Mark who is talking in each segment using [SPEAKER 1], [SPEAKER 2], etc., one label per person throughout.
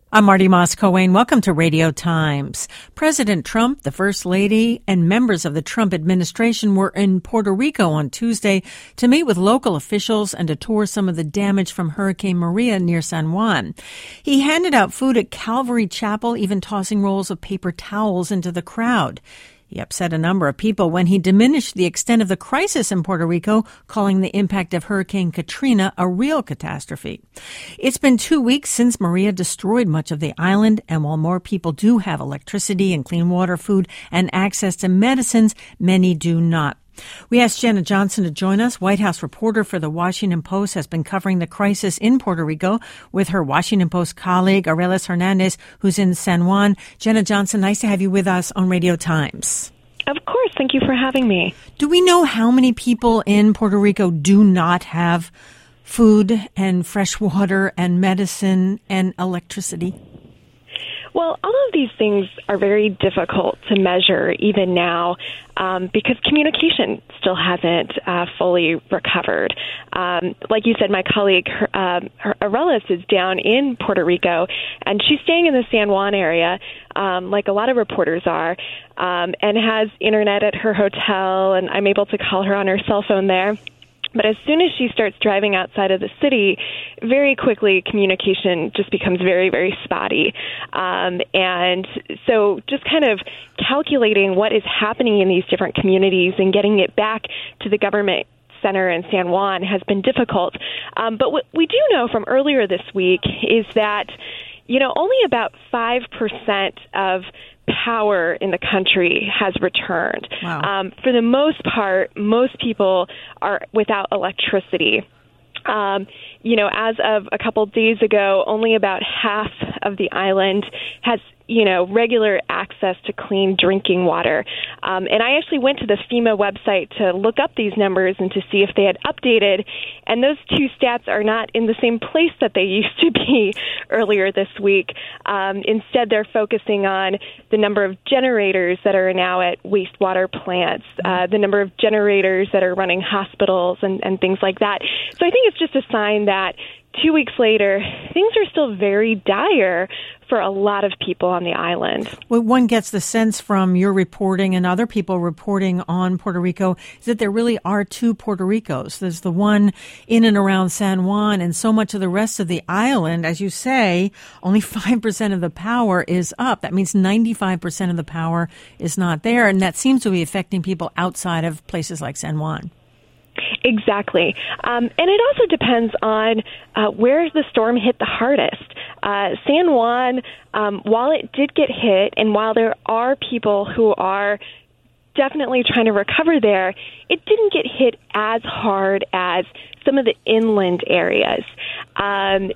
[SPEAKER 1] I'm Marty Moss-Coane. Welcome to Radio Times. President Trump, the First Lady, and members of the Trump administration were in Puerto Rico on Tuesday to meet with local officials and to tour some of the damage from Hurricane Maria near San Juan. He handed out food at Calvary Chapel, even tossing rolls of paper towels into the crowd. He upset a number of people when he diminished the extent of the crisis in Puerto Rico, calling the impact of Hurricane Katrina a real catastrophe. It's been 2 weeks since Maria destroyed much of the island, and while more people do have electricity and clean water, food, and access to medicines, many do not. We asked Jenna Johnson to join us. White House reporter for The Washington Post has been covering the crisis in Puerto Rico with her Washington Post colleague, Arelis Hernandez, who's in San Juan. Jenna Johnson, nice to have you with us on Radio Times.
[SPEAKER 2] Of course. Thank you for having me.
[SPEAKER 1] Do we know how many people in Puerto Rico do not have food and fresh water and medicine and electricity?
[SPEAKER 2] Well, all of these things are very difficult to measure even now because communication still hasn't fully recovered. Like you said, my colleague Arelis is down in Puerto Rico, and she's staying in the San Juan area, like a lot of reporters are, and has internet at her hotel, and I'm able to call her on her cell phone there. But as soon as she starts driving outside of the city, very quickly communication just becomes very, very spotty. And so just kind of calculating what is happening in these different communities and getting it back to the government center in San Juan has been difficult. But what we do know from earlier this week is that, only about 5% of power in the country has returned.
[SPEAKER 1] Wow.
[SPEAKER 2] For the most part, most people are without electricity. As of a couple days ago, only about half of the island has regular access to clean drinking water. And I actually went to the FEMA website to look up these numbers and to see if they had updated. And those two stats are not in the same place that they used to be earlier this week. Instead, they're focusing on the number of generators that are now at wastewater plants, the number of generators that are running hospitals and things like that. So I think it's just a sign that 2 weeks later, things are still very dire for a lot of people on the island.
[SPEAKER 1] Well, one gets the sense from your reporting and other people reporting on Puerto Rico is that there really are two Puerto Ricos. There's the one in and around San Juan, and so much of the rest of the island, as you say, only 5% of the power is up. That means 95% of the power is not there, and that seems to be affecting people outside of places like San Juan.
[SPEAKER 2] Exactly. And it also depends on where the storm hit the hardest. San Juan, while it did get hit, and while there are people who are definitely trying to recover there, it didn't get hit as hard as some of the inland areas. And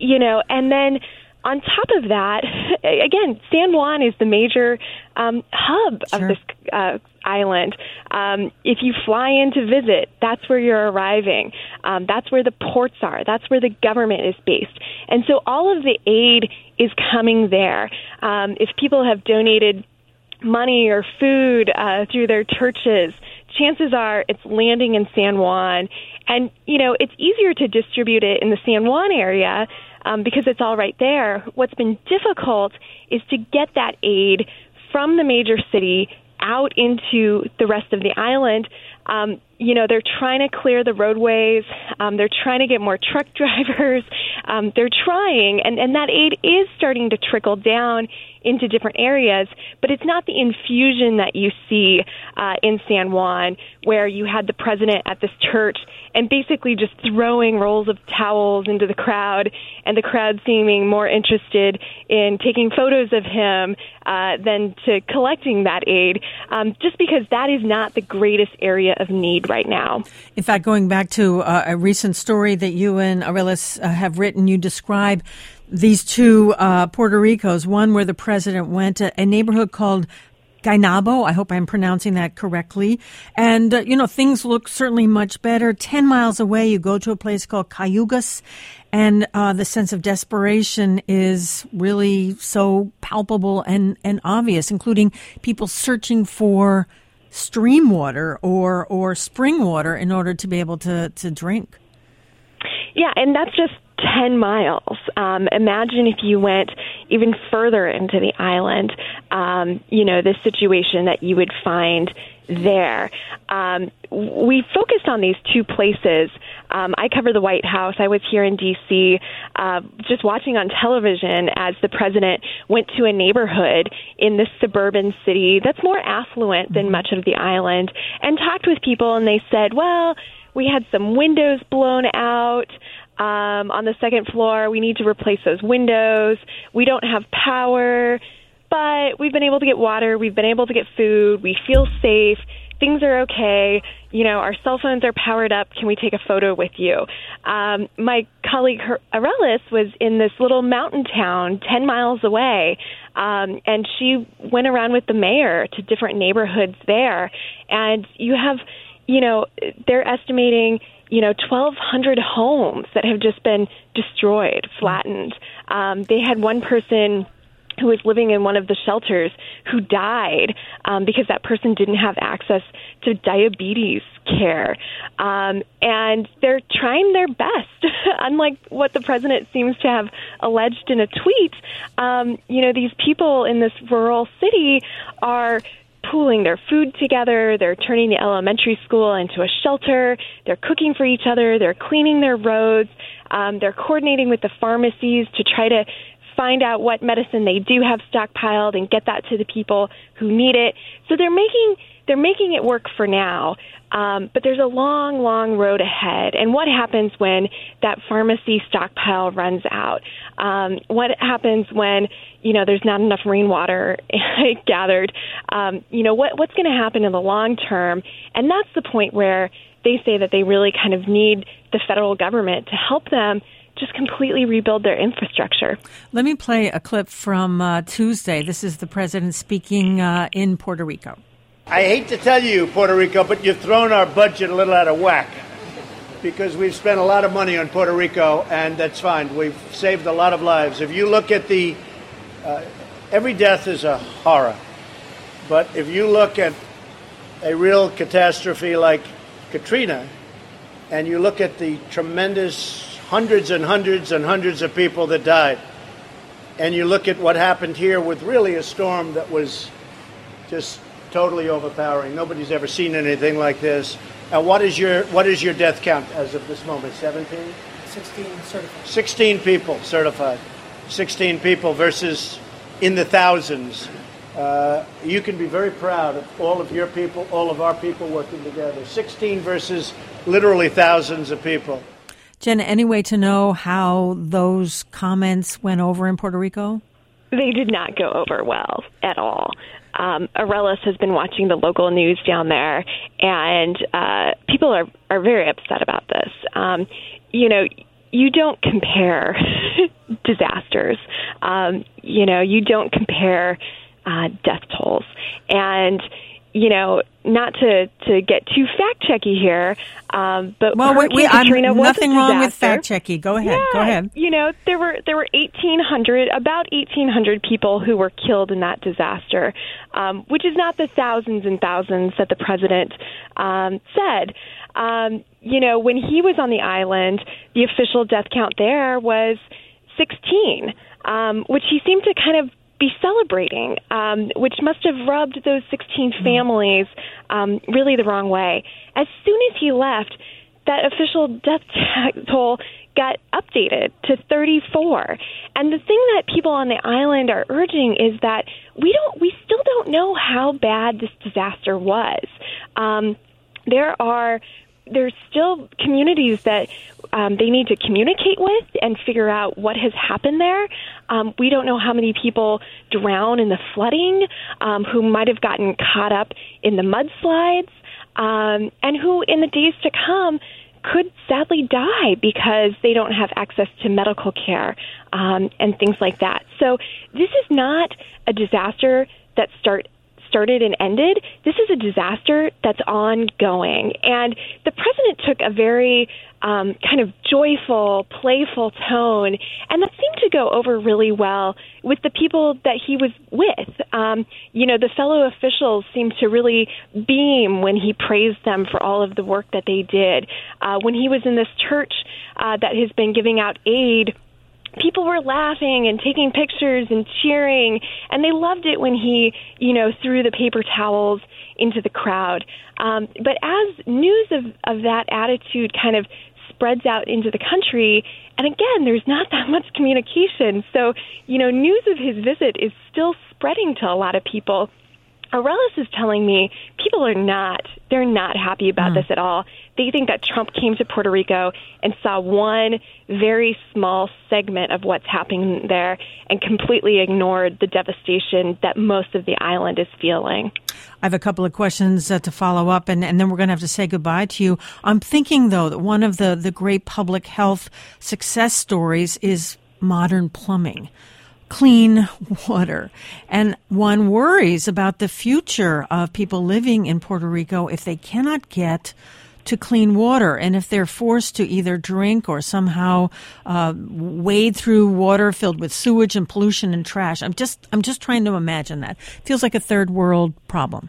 [SPEAKER 2] then on top of that, again, San Juan is the major hub of this island. If you fly in to visit, that's where you're arriving. That's where the ports are. That's where the government is based. And so all of the aid is coming there. If people have donated money or food through their churches, chances are it's landing in San Juan. And, it's easier to distribute it in the San Juan area because it's all right there. What's been difficult is to get that aid from the major city out into the rest of the island. They're trying to clear the roadways. They're trying to get more truck drivers. They're trying, and that aid is starting to trickle down into different areas, but it's not the infusion that you see in San Juan, where you had the president at this church and basically just throwing rolls of towels into the crowd, and the crowd seeming more interested in taking photos of him than to collecting that aid, just because that is not the greatest area of need right now.
[SPEAKER 1] In fact, going back to a recent story that you and Arelis have written, you describe these two Puerto Ricos, one where the president went to a neighborhood called Guaynabo. I hope I'm pronouncing that correctly. And, things look certainly much better. 10 miles away, you go to a place called Cayugas, and the sense of desperation is really so palpable and obvious, including people searching for stream water or spring water in order to be able to drink.
[SPEAKER 2] Yeah, and that's just 10 miles. Imagine if you went, even further into the island, this situation that you would find there. We focused on these two places. I cover the White House. I was here in D.C. Just watching on television as the president went to a neighborhood in this suburban city that's more affluent than much of the island and talked with people, and they said, well, we had some windows blown out on the second floor. We need to replace those windows. We don't have power, but we've been able to get water. We've been able to get food. We feel safe. Things are okay. Our cell phones are powered up. Can we take a photo with you? My colleague Arelis was in this little mountain town 10 miles away, and she went around with the mayor to different neighborhoods there. And you have, they're estimating, 1,200 homes that have just been destroyed, flattened. They had one person who was living in one of the shelters who died because that person didn't have access to diabetes care. And they're trying their best, unlike what the president seems to have alleged in a tweet. These people in this rural city are pooling their food together. They're turning the elementary school into a shelter. They're cooking for each other. They're cleaning their roads. They're coordinating with the pharmacies to try to find out what medicine they do have stockpiled and get that to the people who need it. So they're making it work for now. But there's a long, long road ahead. And what happens when that pharmacy stockpile runs out? What happens when, there's not enough rainwater gathered? What's going to happen in the long term? And that's the point where they say that they really kind of need the federal government to help them just completely rebuild their infrastructure.
[SPEAKER 1] Let me play a clip from Tuesday. This is the president speaking in Puerto Rico.
[SPEAKER 3] I hate to tell you, Puerto Rico, but you've thrown our budget a little out of whack because we've spent a lot of money on Puerto Rico, and that's fine. We've saved a lot of lives. If you look at every death is a horror, but if you look at a real catastrophe like Katrina, and you look at the tremendous hundreds and hundreds and hundreds of people that died, and you look at what happened here with really a storm that was just totally overpowering. Nobody's ever seen anything like this. And what is your death count as of this moment? 17?
[SPEAKER 4] 16 certified.
[SPEAKER 3] 16 people certified. 16 people versus in the thousands. You can be very proud of all of your people, all of our people working together. 16 versus literally thousands of people.
[SPEAKER 1] Jen, any way to know how those comments went over in Puerto Rico?
[SPEAKER 2] They did not go over well at all. Arelis has been watching the local news down there, and people are very upset about this. You don't compare disasters. You don't compare death tolls. And, not to get too fact-checky here, but Katrina was
[SPEAKER 1] nothing wrong with fact-checky. Go ahead.
[SPEAKER 2] Yeah,
[SPEAKER 1] Go ahead.
[SPEAKER 2] There were about 1,800 people who were killed in that disaster, which is not the thousands and thousands that the president said. When he was on the island, the official death count there was 16, which he seemed to kind of be celebrating, which must have rubbed those 16 families really the wrong way. As soon as he left, that official death toll got updated to 34. And the thing that people on the island are urging is that we still don't know how bad this disaster was. There's still communities that they need to communicate with and figure out what has happened there. We don't know how many people drown in the flooding, who might have gotten caught up in the mudslides, and who in the days to come could sadly die because they don't have access to medical care and things like that. So this is not a disaster that started and ended. This is a disaster that's ongoing. And the president took a very kind of joyful, playful tone, and that seemed to go over really well with the people that he was with. The fellow officials seemed to really beam when he praised them for all of the work that they did. When he was in this church that has been giving out aid people were laughing and taking pictures and cheering, and they loved it when he, threw the paper towels into the crowd. But as news of that attitude kind of spreads out into the country, and again, there's not that much communication. So, news of his visit is still spreading to a lot of people. Arelis is telling me people they're not happy about this at all. They think that Trump came to Puerto Rico and saw one very small segment of what's happening there and completely ignored the devastation that most of the island is feeling.
[SPEAKER 1] I have a couple of questions to follow up, and then we're going to have to say goodbye to you. I'm thinking, though, that one of the great public health success stories is modern plumbing. Clean water. And one worries about the future of people living in Puerto Rico if they cannot get to clean water and if they're forced to either drink or somehow wade through water filled with sewage and pollution and trash. I'm just trying to imagine that. Feels like a third world problem.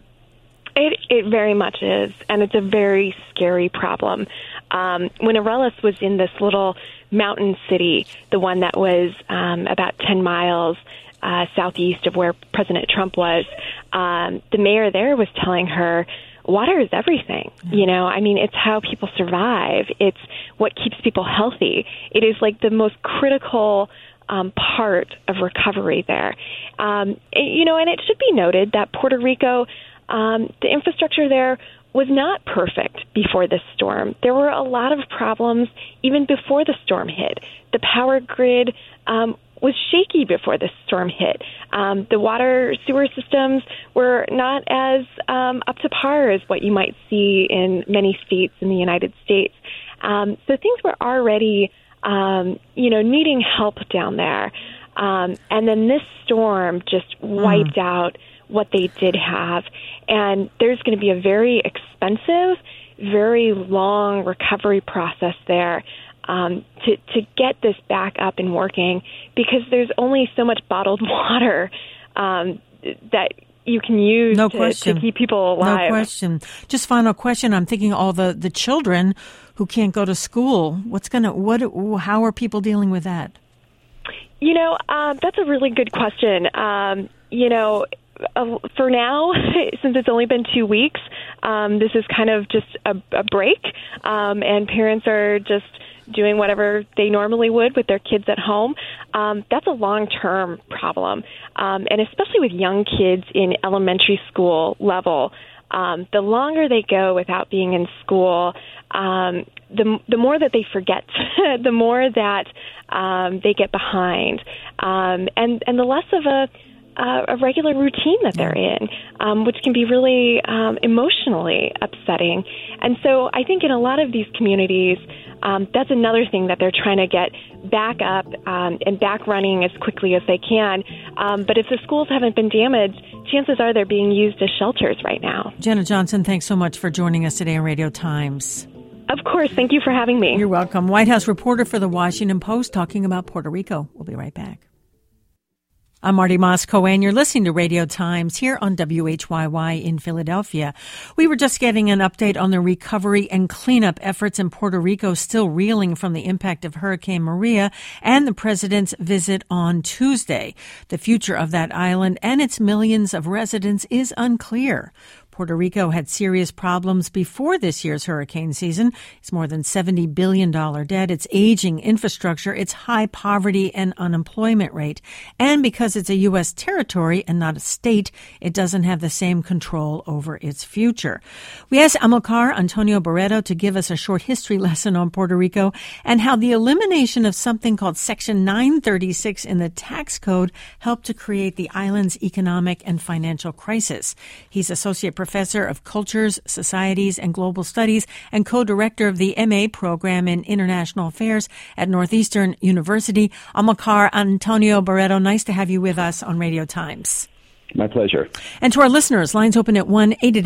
[SPEAKER 2] It very much is, and it's a very scary problem. When Arelis was in this little mountain city, the one that was about 10 miles southeast of where President Trump was, the mayor there was telling her, water is everything. It's how people survive. It's what keeps people healthy. It is like the most critical part of recovery there. And it should be noted that Puerto Rico, the infrastructure there was not perfect before this storm. There were a lot of problems even before the storm hit. The power grid was shaky before the storm hit. The water sewer systems were not as up to par as what you might see in many states in the United States. So things were already, needing help down there. And then this storm just wiped out what they did have. And there's going to be a very expensive, very long recovery process there to get this back up and working, because there's only so much bottled water that you can use to keep people alive.
[SPEAKER 1] No question. Just final question. I'm thinking all the children who can't go to school. How are people dealing with that?
[SPEAKER 2] That's a really good question. For now, since it's only been 2 weeks, this is kind of just a break, and parents are just doing whatever they normally would with their kids at home. That's a long-term problem, and especially with young kids in elementary school level, the longer they go without being in school, the more that they forget, the more that they get behind, and the less of a regular routine that they're in, which can be really emotionally upsetting. And so I think in a lot of these communities, that's another thing that they're trying to get back up and back running as quickly as they can. But if the schools haven't been damaged, chances are they're being used as shelters right now.
[SPEAKER 1] Jenna Johnson, thanks so much for joining us today on Radio Times.
[SPEAKER 2] Of course. Thank you for having me.
[SPEAKER 1] You're welcome. White House reporter for The Washington Post talking about Puerto Rico. We'll be right back. I'm Marty Moscow, and you're listening to Radio Times here on WHYY in Philadelphia. We were just getting an update on the recovery and cleanup efforts in Puerto Rico, still reeling from the impact of Hurricane Maria and the president's visit on Tuesday. The future of that island and its millions of residents is unclear. Puerto Rico had serious problems before this year's hurricane season. It's more than $70 billion debt, its aging infrastructure, its high poverty and unemployment rate. And because it's a U.S. territory and not a state, it doesn't have the same control over its future. We asked Amilcar Antonio Barreto to give us a short history lesson on Puerto Rico and how the elimination of something called Section 936 in the tax code helped to create the island's economic and financial crisis. He's Associate Professor of Cultures, Societies, and Global Studies and co-director of the MA program in International Affairs at Northeastern University. Amilcar Antonio Barreto, nice to have you with us on Radio Times.
[SPEAKER 5] My pleasure.
[SPEAKER 1] And to our listeners, lines open at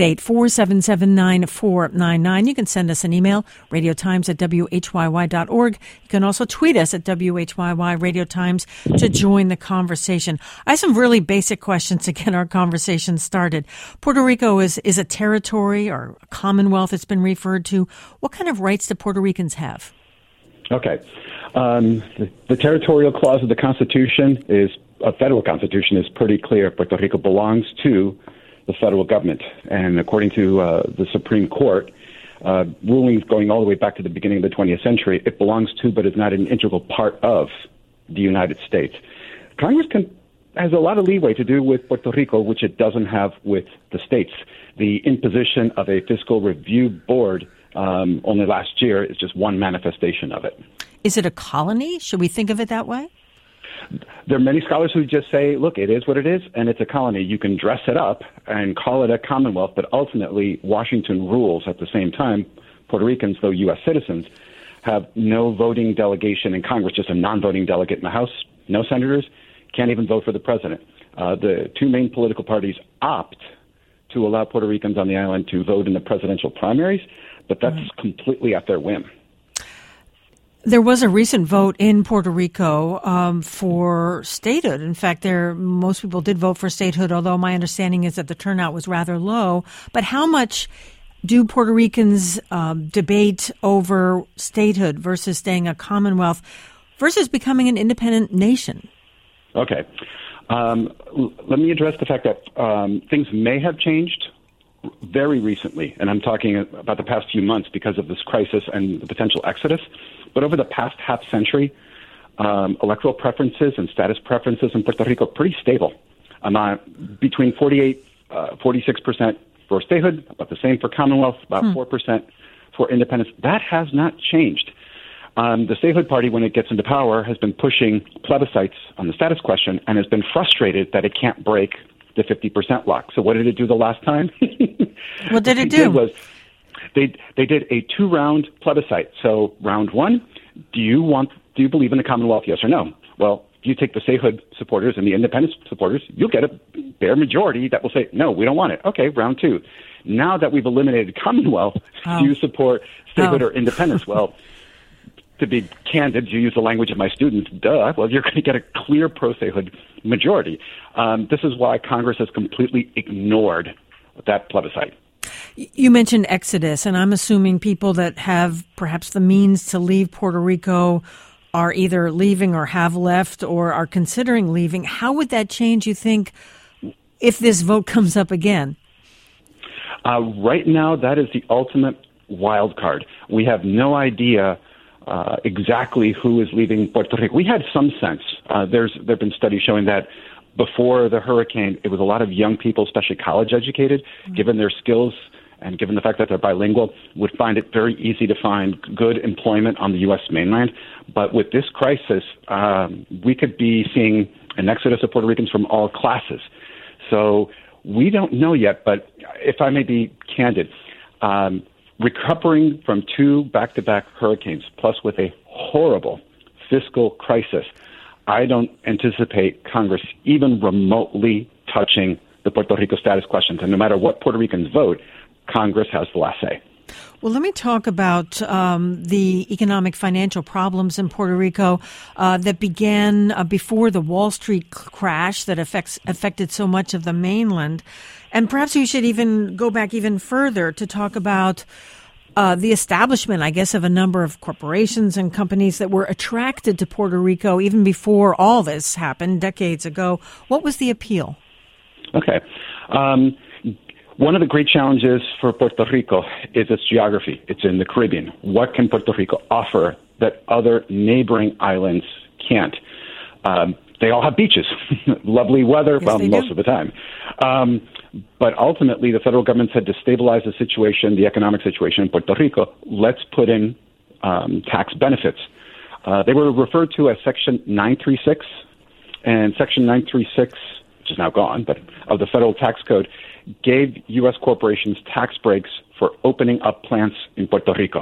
[SPEAKER 1] 1-888-477-9499. You can send us an email, radiotimes@whyy.org. You can also tweet us at WHYY Radio Times to join the conversation. I have some really basic questions to get our conversation started. Puerto Rico is a territory or a commonwealth it's been referred to. What kind of rights do Puerto Ricans have?
[SPEAKER 5] Okay. The territorial clause of the Constitution a federal Constitution is pretty clear. Puerto Rico belongs to the federal government. And according to the Supreme Court, rulings going all the way back to the beginning of the 20th century, it belongs to but is not an integral part of the United States. Congress has a lot of leeway to do with Puerto Rico, which it doesn't have with the states. The imposition of a fiscal review board only last year is just one manifestation of it.
[SPEAKER 1] Is it a colony? Should we think of it that way?
[SPEAKER 5] There are many scholars who just say, look, it is what it is, and it's a colony. You can dress it up and call it a commonwealth, but ultimately Washington rules at the same time. Puerto Ricans, though U.S. citizens, have no voting delegation in Congress, just a non-voting delegate in the House, no senators, can't even vote for the president. The two main political parties opt to allow Puerto Ricans on the island to vote in the presidential primaries, but that's completely at their whim.
[SPEAKER 1] There was a recent vote in Puerto Rico for statehood. In fact, most people did vote for statehood, although my understanding is that the turnout was rather low. But how much do Puerto Ricans debate over statehood versus staying a commonwealth versus becoming an independent nation?
[SPEAKER 5] Okay. Let me address the fact that things may have changed very recently, and I'm talking about the past few months because of this crisis and the potential exodus. But over the past half century, electoral preferences and status preferences in Puerto Rico are pretty stable. Between 46% for statehood, about the same for Commonwealth, about 4% for independence. That has not changed. The statehood party, when it gets into power, has been pushing plebiscites on the status question and has been frustrated that it can't break the 50% lock. So what did it do the last time?
[SPEAKER 1] What did it do?
[SPEAKER 5] They did a 2-round plebiscite. So round one, do you believe in the Commonwealth, yes or no? Well, if you take the statehood supporters and the independence supporters, you'll get a bare majority that will say, no, we don't want it. Okay, round two. Now that we've eliminated Commonwealth, do you support statehood or independence? Well, to be candid, to use the language of my students, well, you're going to get a clear pro-statehood majority. This is why Congress has completely ignored that plebiscite.
[SPEAKER 1] You mentioned exodus, and I'm assuming people that have perhaps the means to leave Puerto Rico are either leaving or have left or are considering leaving. How would that change, you think, if this vote comes up again?
[SPEAKER 5] Right now, that is the ultimate wild card. We have no idea exactly who is leaving Puerto Rico. We had some sense. There have been studies showing that before the hurricane, it was a lot of young people, especially college educated, given their skills and given the fact that they're bilingual, would find it very easy to find good employment on the U.S. mainland. But with this crisis, we could be seeing an exodus of Puerto Ricans from all classes. So we don't know yet, but if I may be candid, recovering from 2 back-to-back hurricanes, plus with a horrible fiscal crisis, I don't anticipate Congress even remotely touching the Puerto Rico status questions. And no matter what Puerto Ricans vote, Congress has the last say.
[SPEAKER 1] Well, let me talk about the economic financial problems in Puerto Rico that began before the Wall Street crash that affected so much of the mainland. And perhaps we should even go back even further to talk about the establishment, I guess, of a number of corporations and companies that were attracted to Puerto Rico even before all this happened decades ago. What was the appeal?
[SPEAKER 5] Okay. One of the great challenges for Puerto Rico is its geography. It's in the Caribbean. What can Puerto Rico offer that other neighboring islands can't? They all have beaches, lovely weather,
[SPEAKER 1] yes,
[SPEAKER 5] most of the time. But ultimately, the federal government said to stabilize the situation, the economic situation in Puerto Rico, let's put in tax benefits. They were referred to as Section 936, and Section 936, which is now gone, but of the federal tax code, gave U.S. corporations tax breaks for opening up plants in Puerto Rico.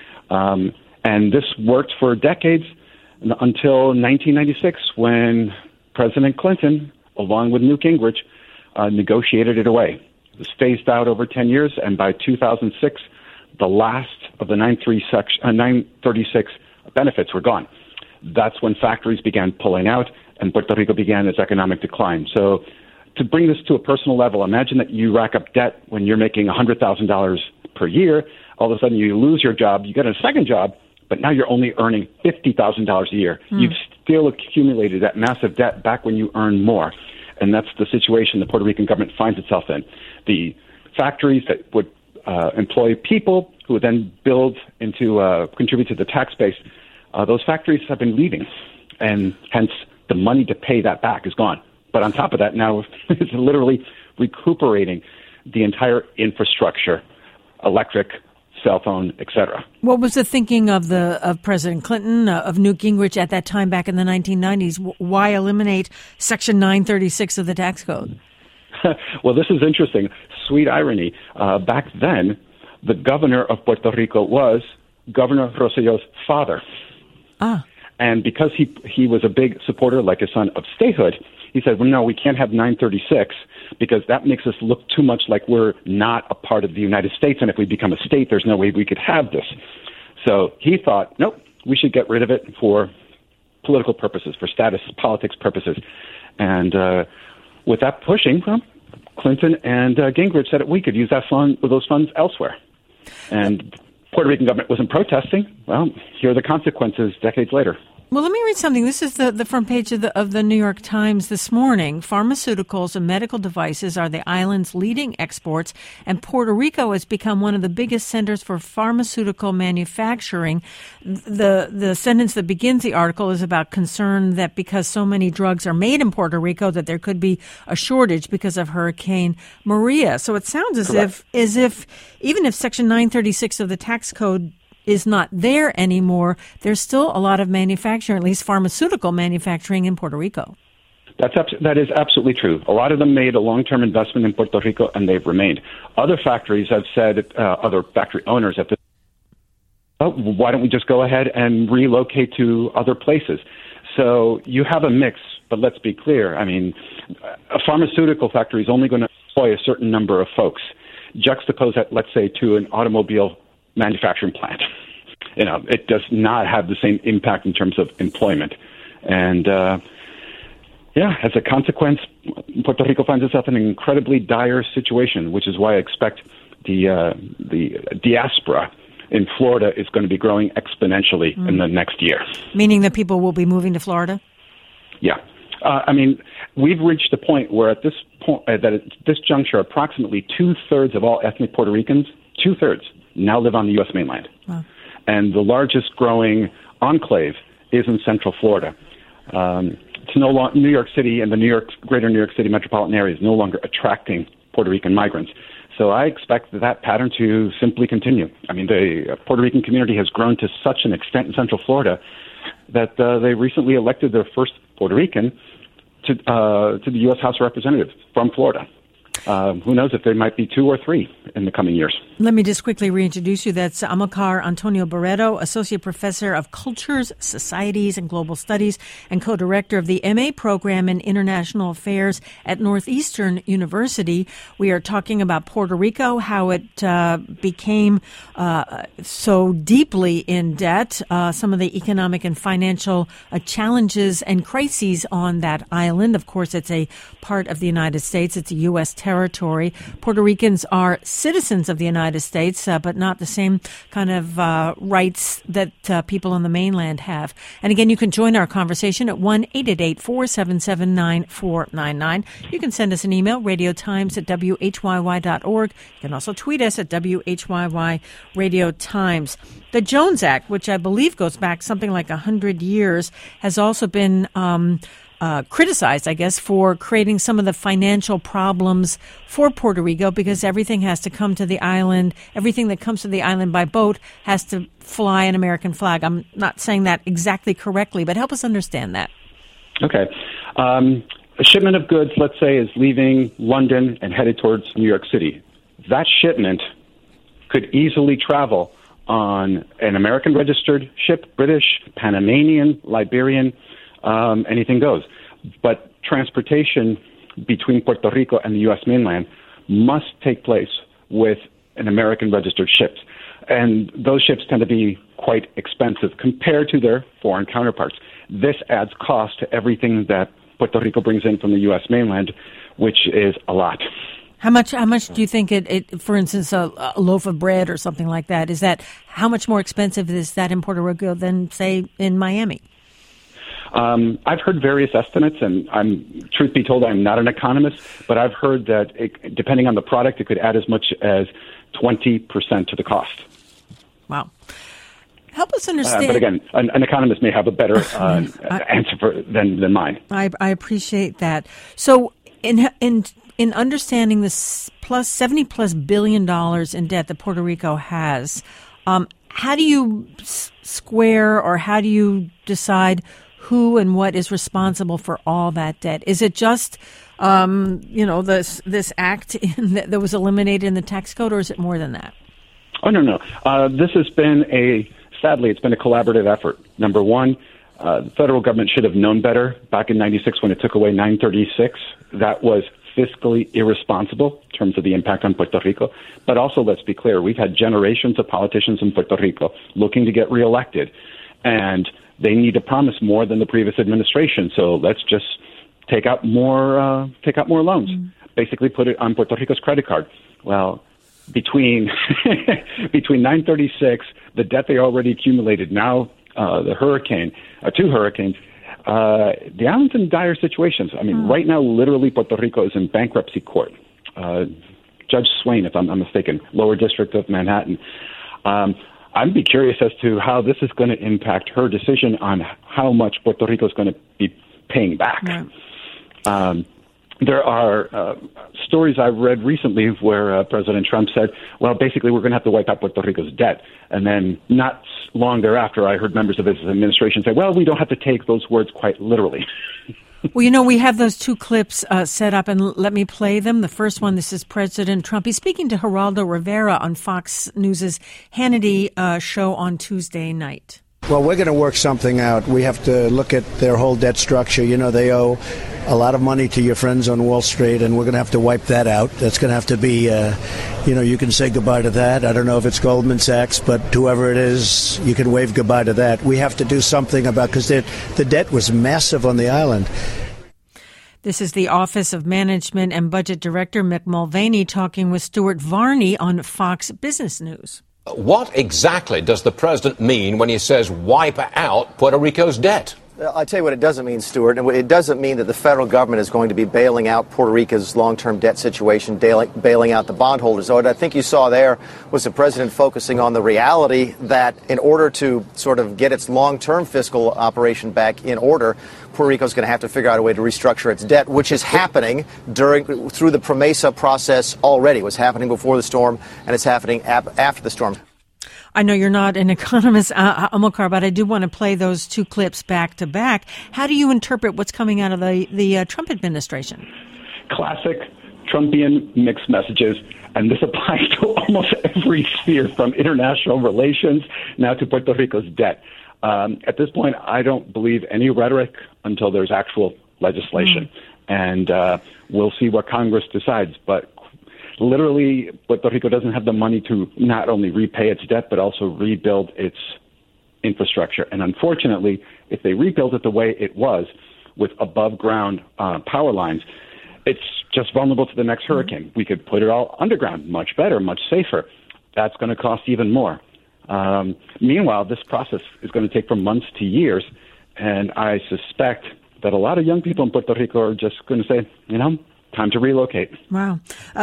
[SPEAKER 5] And this worked for decades until 1996, when President Clinton, along with Newt Gingrich, negotiated it away. It was phased out over 10 years, and by 2006, the last of the 936 benefits were gone. That's when factories began pulling out, and Puerto Rico began its economic decline. So to bring this to a personal level, imagine that you rack up debt when you're making $100,000 per year. All of a sudden, you lose your job, you get a second job, but now you're only earning $50,000 a year. You've still accumulated that massive debt back when you earn more. And that's the situation the Puerto Rican government finds itself in. The factories that would employ people who would then build into, contribute to the tax base, those factories have been leaving. And hence, the money to pay that back is gone. But on top of that, now it's literally recuperating the entire infrastructure, electric, cell phone, etc.
[SPEAKER 1] What was the thinking of President Clinton, of Newt Gingrich at that time back in the 1990s? Why eliminate Section 936 of the tax code?
[SPEAKER 5] Well, this is interesting. Sweet irony. Back then, the governor of Puerto Rico was Governor Rosselló's father. And because he was a big supporter, like his son, of statehood, he said, well, no, we can't have 936 because that makes us look too much like we're not a part of the United States. And if we become a state, there's no way we could have this. So he thought, nope, we should get rid of it for political purposes, for status politics purposes. And with that pushing, Clinton and Gingrich said that we could use those funds elsewhere. And Puerto Rican government wasn't protesting. Well, here are the consequences decades later.
[SPEAKER 1] Well, let me read something. This is the front page of the New York Times this morning. Pharmaceuticals and medical devices are the island's leading exports, and Puerto Rico has become one of the biggest centers for pharmaceutical manufacturing. The sentence that begins the article is about concern that because so many drugs are made in Puerto Rico, that there could be a shortage because of Hurricane Maria. So it sounds as if even if Section 936 of the tax code is not there anymore, there's still a lot of manufacturing, at least pharmaceutical manufacturing in Puerto Rico.
[SPEAKER 5] That is absolutely true. A lot of them made a long-term investment in Puerto Rico, and they've remained. Other factories have said, other factory owners have said, why don't we just go ahead and relocate to other places? So you have a mix, but let's be clear. I mean, a pharmaceutical factory is only going to employ a certain number of folks. Juxtapose that, let's say, to an automobile manufacturing plant. It does not have the same impact in terms of employment. And, as a consequence, Puerto Rico finds itself in an incredibly dire situation, which is why I expect the diaspora in Florida is going to be growing exponentially in the next year.
[SPEAKER 1] Meaning that people will be moving to Florida?
[SPEAKER 5] Yeah. We've reached a point where at this juncture, approximately 2/3 of all ethnic Puerto Ricans, 2/3, now live on the U.S. mainland. Wow. And the largest growing enclave is in Central Florida. It's no longer New York City, and the greater New York City metropolitan area is no longer attracting Puerto Rican migrants. So I expect that pattern to simply continue. I mean, the Puerto Rican community has grown to such an extent in Central Florida that they recently elected their first Puerto Rican to the U.S. House of Representatives from Florida. Who knows if there might be 2 or 3 in the coming years.
[SPEAKER 1] Let me just quickly reintroduce you. That's Amilcar Antonio Barreto, Associate Professor of Cultures, Societies, and Global Studies, and co-director of the MA program in International Affairs at Northeastern University. We are talking about Puerto Rico, how it became so deeply in debt, some of the economic and financial challenges and crises on that island. Of course, it's a part of the United States. It's a U.S. territory. Puerto Ricans are citizens of the United States, but not the same kind of rights that people on the mainland have. And again, you can join our conversation at 1-888-477-9499. You can send us an email, radiotimes@whyy.org. You can also tweet us at WHYY Radio Times. The Jones Act, which I believe goes back something like 100 years, has also been criticized, I guess, for creating some of the financial problems for Puerto Rico because everything has to come to the island. Everything that comes to the island by boat has to fly an American flag. I'm not saying that exactly correctly, but help us understand that.
[SPEAKER 5] Okay. A shipment of goods, let's say, is leaving London and headed towards New York City. That shipment could easily travel on an American-registered ship, British, Panamanian, Liberian, anything goes. But transportation between Puerto Rico and the U.S. mainland must take place with an American-registered ship. And those ships tend to be quite expensive compared to their foreign counterparts. This adds cost to everything that Puerto Rico brings in from the U.S. mainland, which is a lot.
[SPEAKER 1] How much do you think it for instance, a loaf of bread or something like that, how much more expensive is that in Puerto Rico than, say, in Miami?
[SPEAKER 5] I've heard various estimates, and truth be told, I'm not an economist, but I've heard that depending on the product, it could add as much as 20% to the cost.
[SPEAKER 1] Wow. Help us understand.
[SPEAKER 5] But again, an economist may have a better answer than mine.
[SPEAKER 1] I appreciate that. So in understanding this $70+ billion in debt that Puerto Rico has, how do you square, or how do you decide who and what is responsible for all that debt? Is it just, this act that was eliminated in the tax code, or is it more than that?
[SPEAKER 5] Oh, no. This has been sadly, it's been a collaborative effort. Number one, the federal government should have known better back in 96 when it took away 936. That was fiscally irresponsible in terms of the impact on Puerto Rico. But also, let's be clear, we've had generations of politicians in Puerto Rico looking to get reelected, and they need to promise more than the previous administration. So let's just take out more loans. Basically, put it on Puerto Rico's credit card. Well, between 936, the debt they already accumulated, now the two hurricanes, the island's in dire situations. I mean, right now, literally, Puerto Rico is in bankruptcy court. Judge Swain, if I'm not mistaken, lower district of Manhattan. I'd be curious as to how this is going to impact her decision on how much Puerto Rico is going to be paying back. Yeah. There are stories I've read recently where President Trump said, well, basically, we're going to have to wipe out Puerto Rico's debt. And then not long thereafter, I heard members of his administration say, well, we don't have to take those words quite literally.
[SPEAKER 1] Well, we have those two clips set up, and let me play them. The first one, this is President Trump. He's speaking to Geraldo Rivera on Fox News' Hannity show on Tuesday night.
[SPEAKER 3] Well, we're going to work something out. We have to look at their whole debt structure. They owe a lot of money to your friends on Wall Street, and we're going to have to wipe that out. That's going to have to be, you can say goodbye to that. I don't know if it's Goldman Sachs, but whoever it is, you can wave goodbye to that. We have to do something about, because the debt was massive on the island.
[SPEAKER 1] This is the Office of Management and Budget Director Mick Mulvaney talking with Stuart Varney on Fox Business News.
[SPEAKER 6] What exactly does the president mean when he says wipe out Puerto Rico's debt?
[SPEAKER 7] I'll tell you what it doesn't mean, Stuart. It doesn't mean that the federal government is going to be bailing out Puerto Rico's long-term debt situation, bailing out the bondholders. What I think you saw there was the president focusing on the reality that in order to sort of get its long-term fiscal operation back in order, Puerto Rico is going to have to figure out a way to restructure its debt, which is happening through the PROMESA process already. It was happening before the storm, and it's happening after the storm.
[SPEAKER 1] I know you're not an economist, Amilcar, but I do want to play those two clips back to back. How do you interpret what's coming out of the Trump administration?
[SPEAKER 5] Classic Trumpian mixed messages, and this applies to almost every sphere, from international relations now to Puerto Rico's debt. At this point, I don't believe any rhetoric until there's actual legislation, and we'll see what Congress decides. But literally, Puerto Rico doesn't have the money to not only repay its debt, but also rebuild its infrastructure. And unfortunately, if they rebuild it the way it was, with above-ground power lines, it's just vulnerable to the next hurricane. We could put it all underground, much better, much safer. That's going to cost even more. Meanwhile, this process is going to take from months to years, and I suspect that a lot of young people in Puerto Rico are just going to say, time to relocate.
[SPEAKER 1] Wow.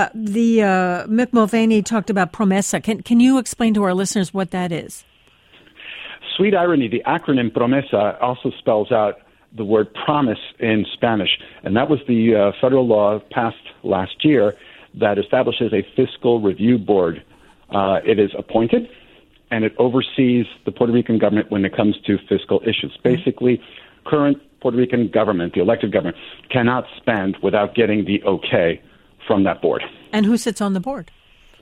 [SPEAKER 1] Mick Mulvaney talked about PROMESA. Can you explain to our listeners what that is?
[SPEAKER 5] Sweet irony, the acronym PROMESA also spells out the word promise in Spanish, and that was the federal law passed last year that establishes a fiscal review board. It is appointed, and it oversees the Puerto Rican government when it comes to fiscal issues. Basically, current Puerto Rican government, the elected government, cannot spend without getting the okay from that board.
[SPEAKER 1] And who sits on the board?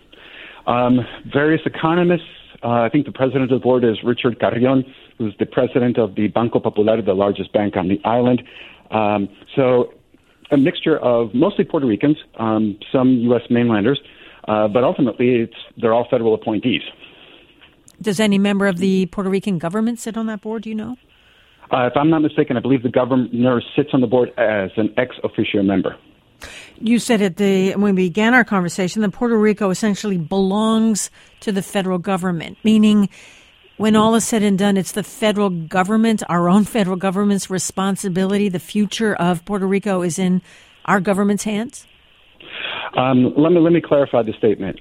[SPEAKER 5] Various economists. I think the president of the board is Richard Carrion, who's the president of the Banco Popular, the largest bank on the island. So a mixture of mostly Puerto Ricans, some U.S. mainlanders, but ultimately they're all federal appointees.
[SPEAKER 1] Does any member of the Puerto Rican government sit on that board, do you know?
[SPEAKER 5] If I'm not mistaken, I believe the governor sits on the board as an ex officio member.
[SPEAKER 1] You said when we began our conversation that Puerto Rico essentially belongs to the federal government, meaning when all is said and done, it's the federal government, our own federal government's responsibility. The future of Puerto Rico is in our government's hands?
[SPEAKER 5] Let me clarify the statement.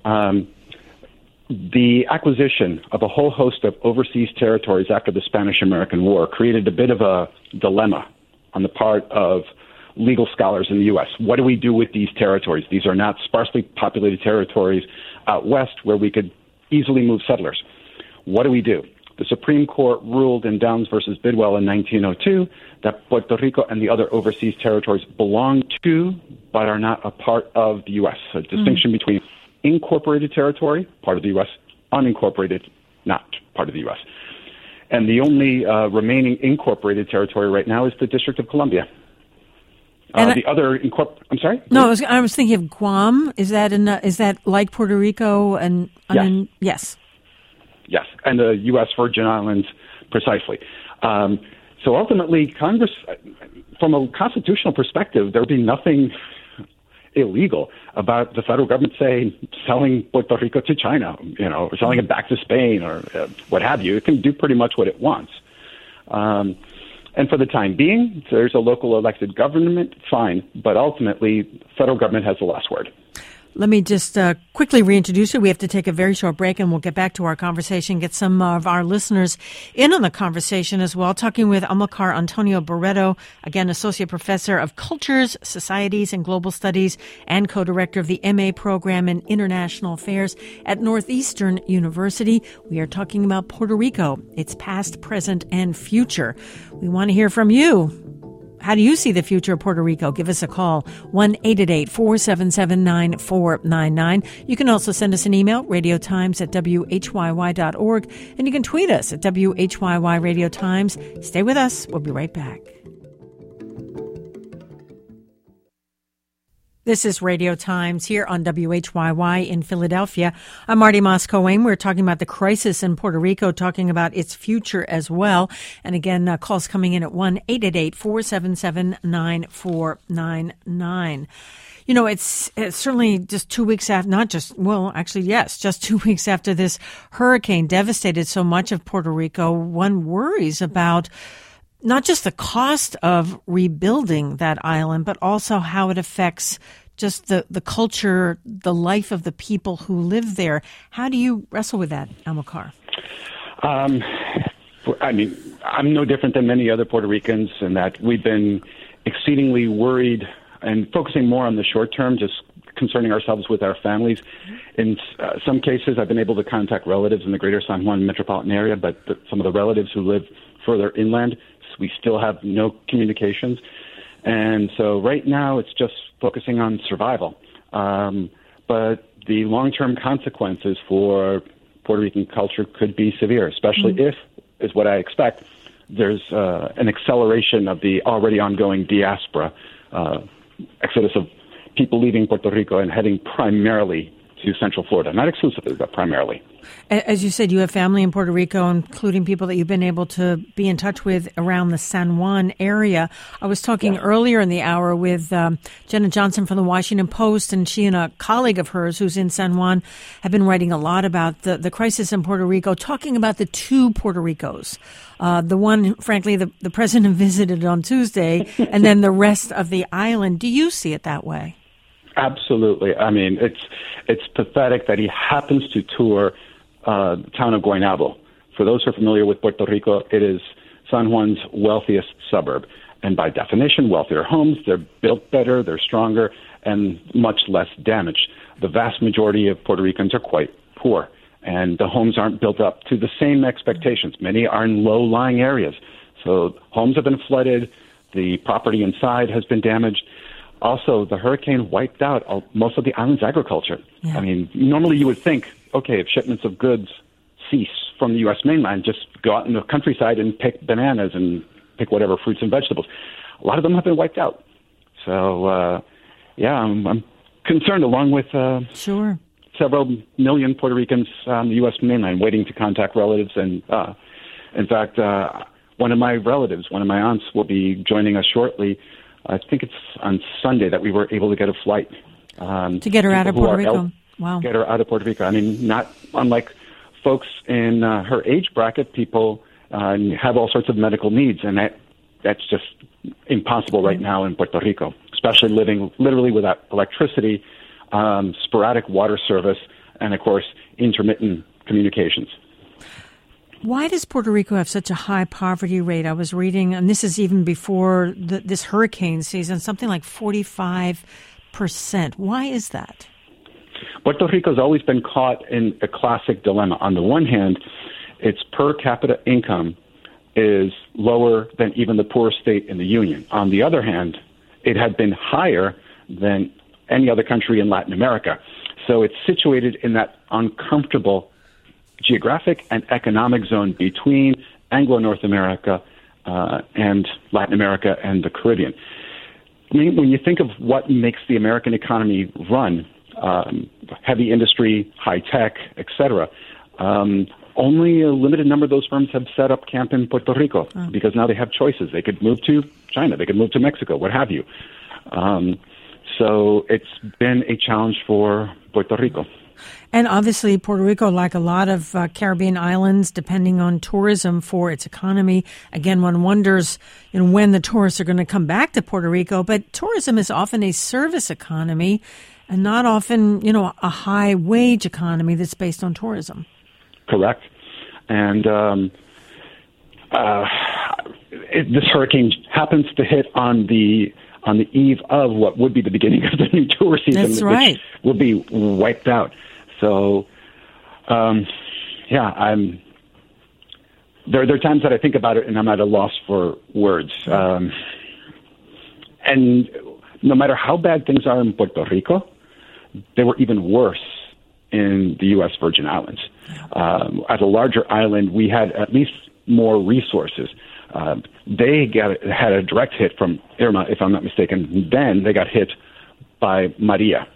[SPEAKER 5] The acquisition of a whole host of overseas territories after the Spanish-American War created a bit of a dilemma on the part of legal scholars in the U.S. What do we do with these territories? These are not sparsely populated territories out west where we could easily move settlers. What do we do? The Supreme Court ruled in Downs versus Bidwell in 1902 that Puerto Rico and the other overseas territories belong to but are not a part of the U.S. A distinction between incorporated territory, part of the U.S., unincorporated, not part of the U.S. And the only remaining incorporated territory right now is the District of Columbia. I'm sorry?
[SPEAKER 1] No, I was thinking of Guam. Is that like Puerto Rico? And
[SPEAKER 5] yes. Yes, and the U.S. Virgin Islands, precisely. So ultimately, Congress, from a constitutional perspective, there would be nothing illegal about the federal government, say, selling Puerto Rico to China, or selling it back to Spain or what have you. It can do pretty much what it wants. And for the time being, if there's a local elected government, fine. But ultimately, the federal government has the last word.
[SPEAKER 1] Let me just quickly reintroduce you. We have to take a very short break, and we'll get back to our conversation, get some of our listeners in on the conversation as well. Talking with Amilcar Antonio Barreto, again, Associate Professor of Cultures, Societies, and Global Studies, and co-director of the MA program in International Affairs at Northeastern University. We are talking about Puerto Rico, its past, present, and future. We want to hear from you. How do you see the future of Puerto Rico? Give us a call, 1-888-477-9499. You can also send us an email, radiotimes@whyy.org, and you can tweet us at WHYY Radio Times. Stay with us. We'll be right back. This is Radio Times here on WHYY in Philadelphia. I'm Marty Moscow-Wayne. We're talking about the crisis in Puerto Rico, talking about its future as well. And again, calls coming in at 1-888-477-9499. It's certainly just 2 weeks after, just 2 weeks after this hurricane devastated so much of Puerto Rico. One worries about not just the cost of rebuilding that island, but also how it affects just the culture, the life of the people who live there. How do you wrestle with that, Amilcar?
[SPEAKER 5] I'm no different than many other Puerto Ricans in that we've been exceedingly worried and focusing more on the short term, just concerning ourselves with our families. In some cases, I've been able to contact relatives in the greater San Juan metropolitan area, but some of the relatives who live further inland, we still have no communications. And so right now it's just focusing on survival. But the long-term consequences for Puerto Rican culture could be severe, especially if, is what I expect, there's an acceleration of the already ongoing diaspora, exodus of people leaving Puerto Rico and heading primarily to Central Florida. Not exclusively, but primarily.
[SPEAKER 1] As you said, you have family in Puerto Rico, including people that you've been able to be in touch with around the San Juan area. I was talking earlier in the hour with Jenna Johnson from the Washington Post, and she and a colleague of hers who's in San Juan have been writing a lot about the crisis in Puerto Rico, talking about the two Puerto Ricos. The one, frankly, the president visited on Tuesday, and then the rest of the island. Do you see it that way?
[SPEAKER 5] Absolutely. I mean, it's pathetic that he happens to tour the town of Guaynabo. For those who are familiar with Puerto Rico, it is San Juan's wealthiest suburb. And by definition, wealthier homes, they're built better, they're stronger, and much less damaged. The vast majority of Puerto Ricans are quite poor, and the homes aren't built up to the same expectations. Many are in low-lying areas. So homes have been flooded, the property inside has been damaged. Also, the hurricane wiped out most of the island's agriculture. Yeah. I mean, normally you would think, okay, if shipments of goods cease from the U.S. mainland, just go out in the countryside and pick bananas and pick whatever fruits and vegetables. A lot of them have been wiped out. So, I'm concerned, along with several million Puerto Ricans on the U.S. mainland waiting to contact relatives. And, in fact, one of my aunts will be joining us shortly I think it's on Sunday that we were able to get a flight.
[SPEAKER 1] To get her out of Puerto Rico. Wow.
[SPEAKER 5] Get her out of Puerto Rico. I mean, not unlike folks in her age bracket, people have all sorts of medical needs, and that's just impossible right now in Puerto Rico, especially living literally without electricity, sporadic water service, and, of course, intermittent communications.
[SPEAKER 1] Why does Puerto Rico have such a high poverty rate? I was reading, and this is even before this hurricane season, something like 45%. Why is that?
[SPEAKER 5] Puerto Rico's always been caught in a classic dilemma. On the one hand, its per capita income is lower than even the poorest state in the Union. On the other hand, it had been higher than any other country in Latin America. So it's situated in that uncomfortable geographic and economic zone between Anglo-North America and Latin America and the Caribbean. I mean, when you think of what makes the American economy run, heavy industry, high tech, etc., only a limited number of those firms have set up camp in Puerto Rico because now they have choices. They could move to China, they could move to Mexico, what have you. So it's been a challenge for Puerto Rico.
[SPEAKER 1] And obviously, Puerto Rico, like a lot of Caribbean islands, depending on tourism for its economy. Again, one wonders when the tourists are going to come back to Puerto Rico. But tourism is often a service economy and not often, a high-wage economy that's based on tourism.
[SPEAKER 5] Correct. And this hurricane happens to hit on the eve of what would be the beginning of the new tour season,
[SPEAKER 1] That's right.
[SPEAKER 5] which will be wiped out. So, there are times that I think about it and I'm at a loss for words. And no matter how bad things are in Puerto Rico, they were even worse in the U.S. Virgin Islands. As a larger island, we had at least more resources. They had a direct hit from Irma, if I'm not mistaken. Then they got hit by Maria.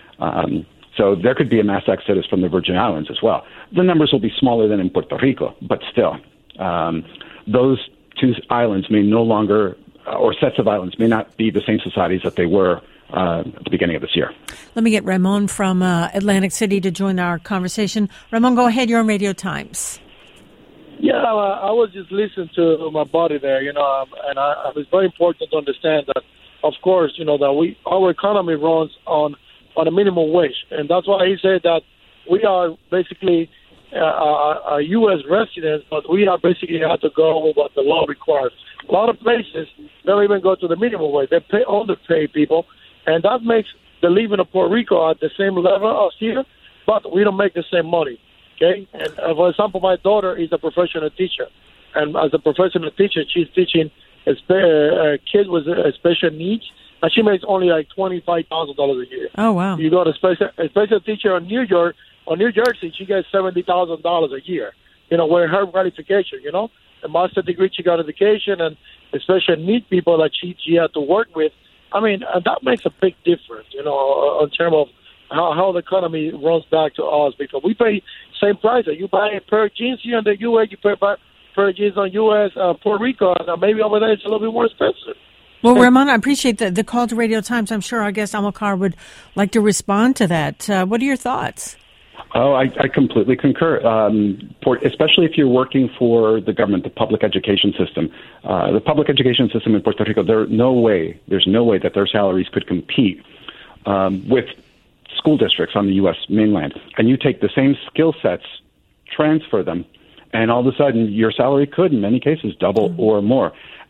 [SPEAKER 5] So there could be a mass exodus from the Virgin Islands as well. The numbers will be smaller than in Puerto Rico, but still, those two islands may no longer, or sets of islands may not be the same societies that they were at the beginning of this year.
[SPEAKER 1] Let me get Ramon from Atlantic City to join our conversation. Ramon, go ahead. You're on Radio Times.
[SPEAKER 8] Yeah, I was just listening to my buddy there, and it's very important to understand that, of course, that our economy runs on a minimum wage, and that's why he said that we are basically a U.S. residents, but we are basically have to go with what the law requires. A lot of places don't even go to the minimum wage; they underpay people, and that makes the living of Puerto Rico at the same level as here, but we don't make the same money. Okay, and for example, my daughter is a professional teacher, and as a professional teacher, she's teaching kids with special needs, and she makes only like $25,000 a year.
[SPEAKER 1] Oh wow!
[SPEAKER 8] You got a special teacher in New Jersey, she gets $70,000 a year. With her qualification, a master's degree, she got education, and especially need people that she had to work with. I mean, and that makes a big difference, in terms of how the economy runs back to us, because we pay same price. You buy a pair of jeans here in the U.S., you pay a pair of jeans on U.S. Puerto Rico, and maybe over there it's a little bit more expensive.
[SPEAKER 1] Well, Ramon, I appreciate the call to Radio Times. I'm sure our guest Amilcar would like to respond to that. What are your thoughts?
[SPEAKER 5] Oh, I completely concur, especially if you're working for the government, the public education system. The public education system in Puerto Rico, there's no way that their salaries could compete with school districts on the U.S. mainland. And you take the same skill sets, transfer them, and all of a sudden your salary could, in many cases, double or more.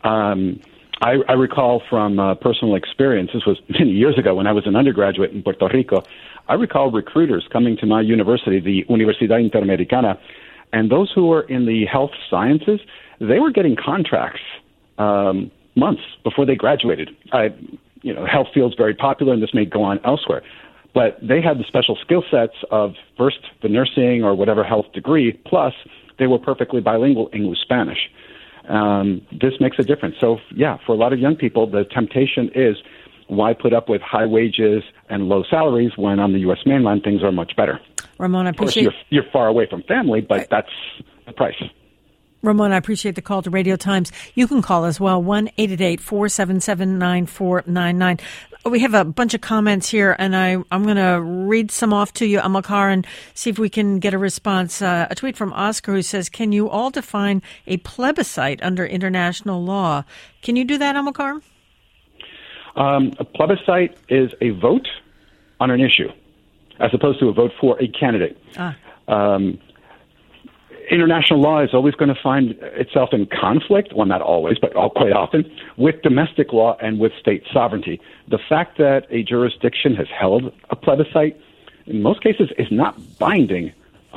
[SPEAKER 5] I recall from personal experience, this was many years ago when I was an undergraduate in Puerto Rico, I recall recruiters coming to my university, the Universidad Interamericana, and those who were in the health sciences, they were getting contracts months before they graduated. Health field's very popular, and this may go on elsewhere. But they had the special skill sets of first the nursing or whatever health degree, plus they were perfectly bilingual English-Spanish. This makes a difference. So, for a lot of young people, the temptation is, why put up with high wages and low salaries when on the U.S. mainland things are much better?
[SPEAKER 1] Ramon, I appreciate...
[SPEAKER 5] Of course, you're far away from family, but that's the price.
[SPEAKER 1] Ramon, I appreciate the call to Radio Times. You can call as well, 1-888-477-9499. We have a bunch of comments here, and I'm going to read some off to you, Amilcar, and see if we can get a response. A tweet from Oscar who says, can you all define a plebiscite under international law? Can you do that, Amilcar?
[SPEAKER 5] A plebiscite is a vote on an issue, as opposed to a vote for a candidate. International law is always going to find itself in conflict, well, not always, but quite often, with domestic law and with state sovereignty. The fact that a jurisdiction has held a plebiscite, in most cases, is not binding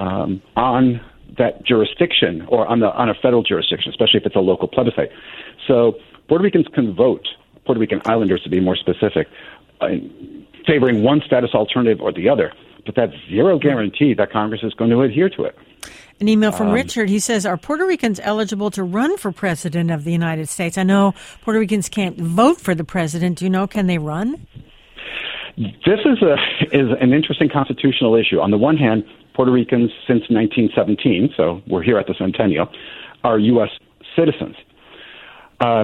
[SPEAKER 5] on that jurisdiction or on a federal jurisdiction, especially if it's a local plebiscite. So Puerto Ricans can vote, Puerto Rican Islanders to be more specific, favoring one status alternative or the other, but that's zero guarantee that Congress is going to adhere to it.
[SPEAKER 1] An email from Richard. He says, are Puerto Ricans eligible to run for president of the United States? I know Puerto Ricans can't vote for the president. Do you know, can they run?
[SPEAKER 5] This is an interesting constitutional issue. On the one hand, Puerto Ricans since 1917, so we're here at the centennial, are U.S. citizens. Are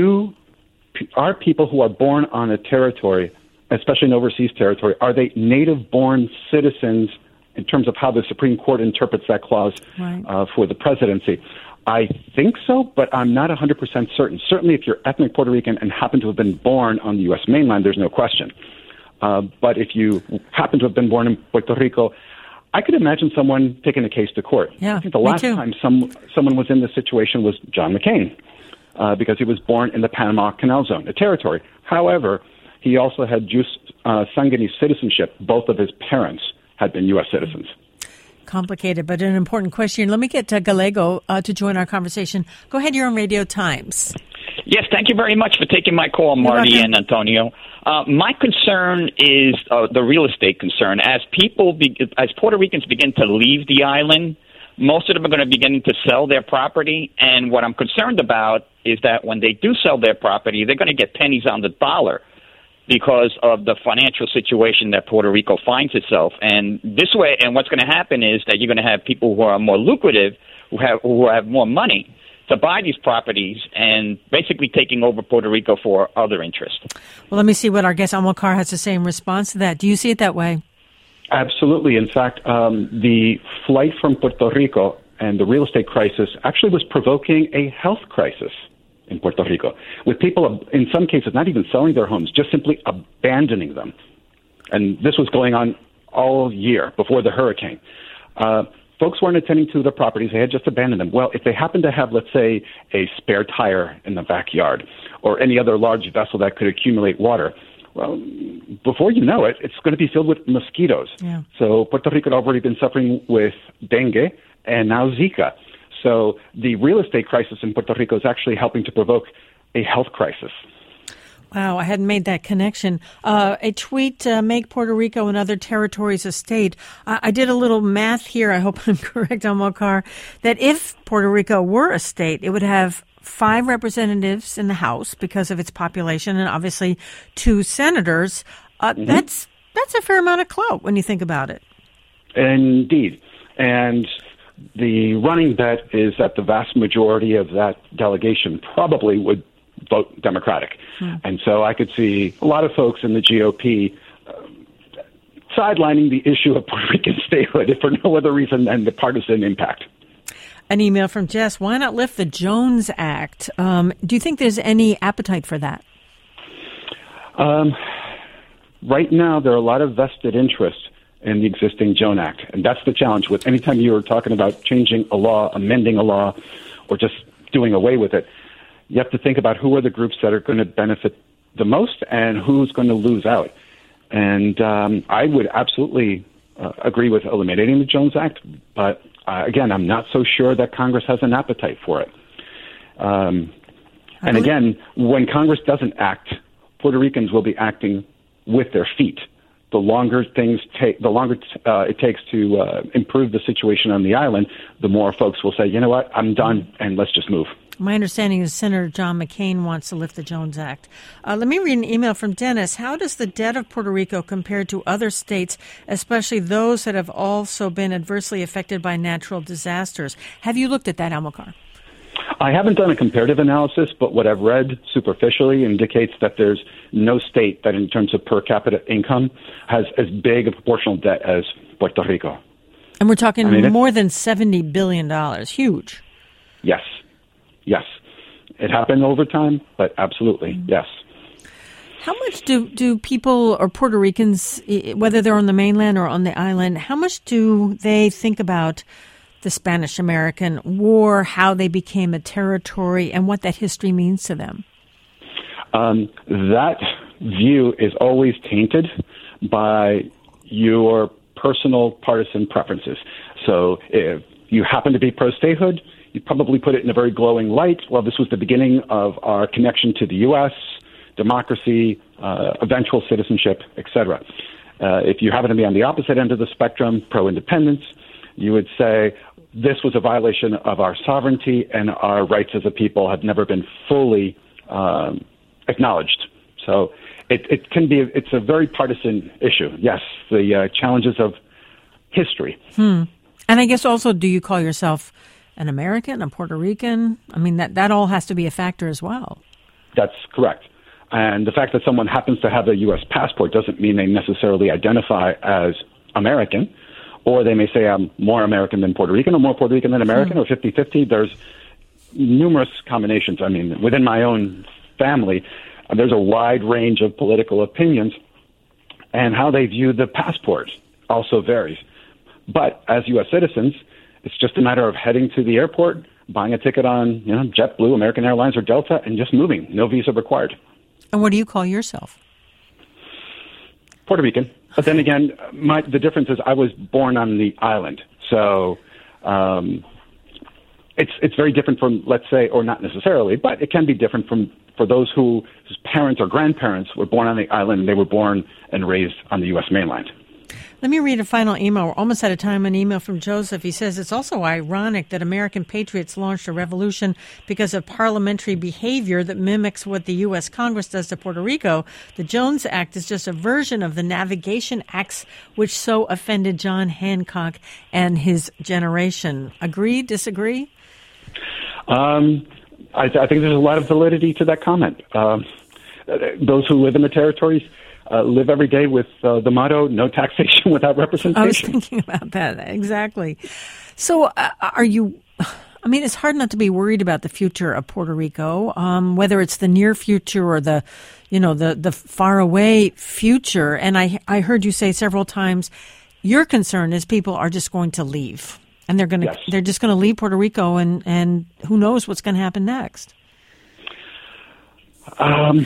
[SPEAKER 5] people who are born on a territory, especially an overseas territory, are they native-born citizens in terms of how the Supreme Court interprets that clause for the presidency? I think so, but I'm not 100% certain. Certainly, if you're ethnic Puerto Rican and happen to have been born on the U.S. mainland, there's no question. But if you happen to have been born in Puerto Rico, I could imagine someone taking a case to court.
[SPEAKER 1] Yeah,
[SPEAKER 5] I think the last time someone was in this situation was John McCain, because he was born in the Panama Canal Zone, a territory. However, he also had jus sanguinis citizenship. Both of his parents had been U.S. citizens.
[SPEAKER 1] Complicated, but an important question. Let me get Gallego to join our conversation. Go ahead, you're on Radio Times.
[SPEAKER 9] Yes, thank you very much for taking my call, Marty and Antonio. My concern is the real estate concern. As Puerto Ricans begin to leave the island, most of them are going to begin to sell their property. And what I'm concerned about is that when they do sell their property, they're going to get pennies on the dollar because of the financial situation that Puerto Rico finds itself. And this way, and what's going to happen is that you're going to have people who are more lucrative, who have more money to buy these properties and basically taking over Puerto Rico for other interests.
[SPEAKER 1] Well, let me see what our guest Amilcar has to say in response to that. Do you see it that way?
[SPEAKER 5] Absolutely. In fact, the flight from Puerto Rico and the real estate crisis actually was provoking a health crisis in Puerto Rico, with people, in some cases, not even selling their homes, just simply abandoning them. And this was going on all year before the hurricane. Folks weren't attending to their properties. They had just abandoned them. Well, if they happen to have, let's say, a spare tire in the backyard or any other large vessel that could accumulate water, well, before you know it, it's going to be filled with mosquitoes.
[SPEAKER 1] Yeah.
[SPEAKER 5] So Puerto Rico had already been suffering with dengue and now Zika. So the real estate crisis in Puerto Rico is actually helping to provoke a health crisis.
[SPEAKER 1] Wow, I hadn't made that connection. A tweet, make Puerto Rico and other territories a state. I did a little math here. I hope I'm correct, Amilcar, that if Puerto Rico were a state, it would have 5 representatives in the House because of its population and obviously 2 senators. That's a fair amount of clout when you think about it. Indeed.
[SPEAKER 5] And the running bet is that the vast majority of that delegation probably would vote Democratic. And so I could see a lot of folks in the GOP sidelining the issue of Puerto Rican statehood for no other reason than the partisan impact.
[SPEAKER 1] An email from Jess. Why not lift the Jones Act? Do you think there's any appetite for that?
[SPEAKER 5] Right now, there are a lot of vested interests in the existing Jones Act. And that's the challenge with anytime you're talking about changing a law, amending a law, or just doing away with it. You have to think about who are the groups that are going to benefit the most and who's going to lose out. And I would absolutely agree with eliminating the Jones Act, but again, I'm not so sure that Congress has an appetite for it. And again, when Congress doesn't act, Puerto Ricans will be acting with their feet. The longer it takes to improve the situation on the island, the more folks will say, you know what, I'm done, and let's just move.
[SPEAKER 1] My understanding is Senator John McCain wants to lift the Jones Act. Let me read an email from Dennis. How does the debt of Puerto Rico compare to other states, especially those that have also been adversely affected by natural disasters? Have you looked at that, Amilcar?
[SPEAKER 5] I haven't done a comparative analysis, but what I've read superficially indicates that there's no state that in terms of per capita income has as big a proportional debt as Puerto Rico.
[SPEAKER 1] And we're talking more than $70 billion. Huge.
[SPEAKER 5] Yes. It happened over time, but absolutely, yes.
[SPEAKER 1] How much do people or Puerto Ricans, whether they're on the mainland or on the island, how much do they think about the Spanish-American War, how they became a territory, and what that history means to them?
[SPEAKER 5] That view is always tainted by your personal partisan preferences. So if you happen to be pro-statehood, you probably put it in a very glowing light. Well, this was the beginning of our connection to the U.S., democracy, eventual citizenship, etc. If you happen to be on the opposite end of the spectrum, pro-independence, you would say this was a violation of our sovereignty and our rights as a people have never been fully acknowledged. So it's a very partisan issue. Yes, the challenges of history.
[SPEAKER 1] And I guess also, do you call yourself an American, a Puerto Rican? I mean, that all has to be a factor as well.
[SPEAKER 5] That's correct. And the fact that someone happens to have a U.S. passport doesn't mean they necessarily identify as American, or they may say I'm more American than Puerto Rican or more Puerto Rican than American or 50-50. There's numerous combinations. I mean, within my own family, there's a wide range of political opinions, and how they view the passport also varies. But as U.S. citizens, it's just a matter of heading to the airport, buying a ticket on JetBlue, American Airlines, or Delta, and just moving. No visa required.
[SPEAKER 1] And what do you call yourself?
[SPEAKER 5] Puerto Rican. But then again, the difference is I was born on the island. So it's very different from, let's say, or not necessarily, but it can be different for those whose parents or grandparents were born on the island and they were born and raised on the U.S. mainland.
[SPEAKER 1] Let me read a final email. We're almost out of time. An email from Joseph. He says, it's also ironic that American patriots launched a revolution because of parliamentary behavior that mimics what the U.S. Congress does to Puerto Rico. The Jones Act is just a version of the Navigation Acts, which so offended John Hancock and his generation. Agree, disagree?
[SPEAKER 5] I think there's a lot of validity to that comment. Those who live in the territories live every day with the motto, no taxation without representation.
[SPEAKER 1] I was thinking about that, exactly. So it's hard not to be worried about the future of Puerto Rico, whether it's the near future or the far away future. And I heard you say several times, your concern is people are just going to leave. And they're just going to leave Puerto Rico, and who knows what's going to happen next.
[SPEAKER 5] I'm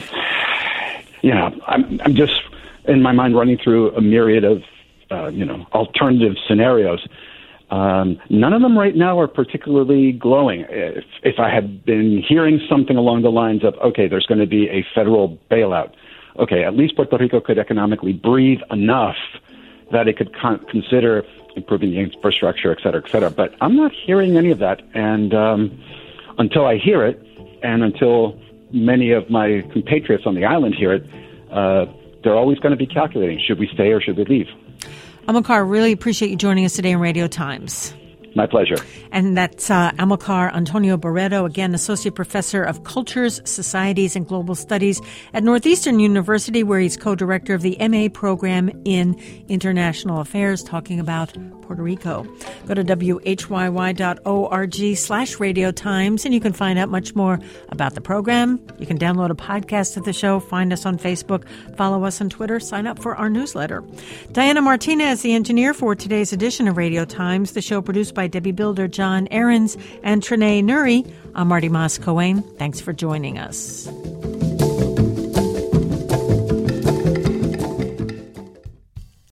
[SPEAKER 5] just in my mind running through a myriad of alternative scenarios. None of them right now are particularly glowing. If I had been hearing something along the lines of, okay, there's going to be a federal bailout, okay, at least Puerto Rico could economically breathe enough that it could consider improving the infrastructure, et cetera, et cetera. But I'm not hearing any of that. And until I hear it, and until many of my compatriots on the island hear it, they're always going to be calculating, should we stay or should we leave?
[SPEAKER 1] Amilcar, really appreciate you joining us today in Radio Times.
[SPEAKER 5] My pleasure.
[SPEAKER 1] And that's Amilcar Antonio Barreto, again, Associate Professor of Cultures, Societies, and Global Studies at Northeastern University, where he's co-director of the MA program in International Affairs, talking about Puerto Rico. Go to whyy.org/Radio Times, and you can find out much more about the program. You can download a podcast of the show, find us on Facebook, follow us on Twitter, sign up for our newsletter. Diana Martinez, the engineer for today's edition of Radio Times, the show produced by Debbie Builder, John Ahrens, and Trinae Nuri. I'm Marty Moss-Cohen. Thanks for joining us.